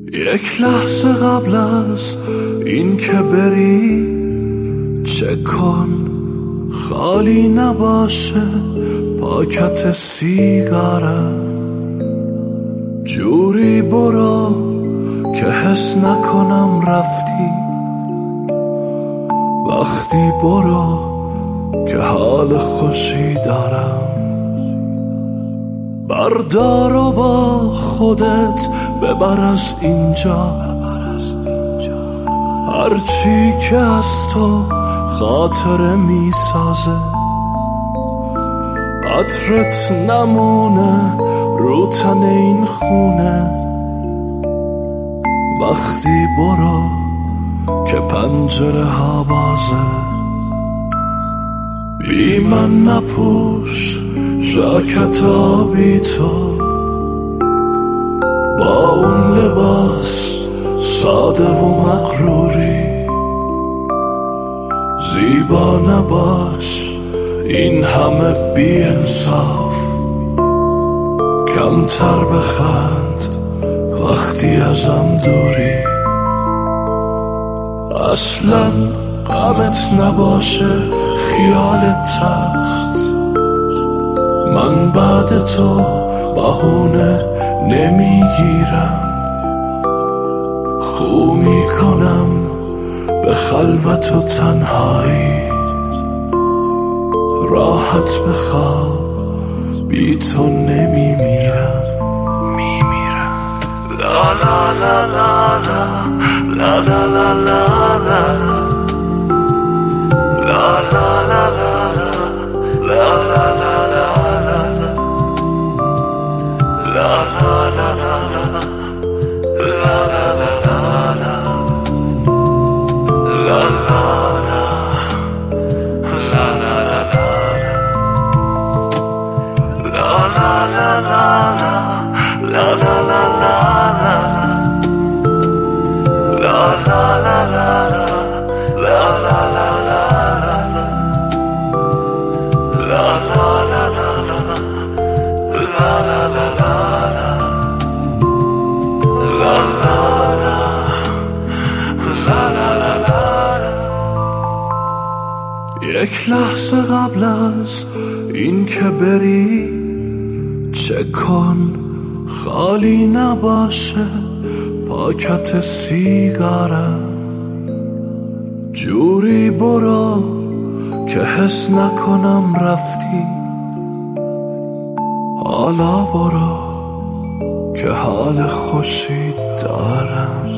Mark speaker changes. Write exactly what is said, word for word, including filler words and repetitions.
Speaker 1: یک لحظه قبل از این که بری چک کن خالی نباشه پاکت سیگارم. جوری برو که حس نکنم رفتی، وقتی برو که حال خوشی دارم. بردار و با خودت ببر از اینجا هرچی که از تو خاطره می سازه. عطرت نمونه رو تن این خونه، وقتی برو که پنجره ها بازه. بی من نپوش ژاکت آبی تو، با اون لباس ساده و مغروری. زیبا نباش این همه بی انصاف، کمتر بخند وقتی ازم دوری. اصلا غمت نباشه خیال تخت، من بعد تو بهونه نمیگیرم. خو میکنم به خلوت و تنهایی، راحت بخواب بی تو نمیمیرم. لا لا لا لا لا لا لا لا لا لا لا لا لا لا لا یک لحظه قبل از این که بری چک کن خالی نباشه پاکت سیگارم. جوری برو که حس نکنم رفتی، حالا برو که حال خوشی دارم.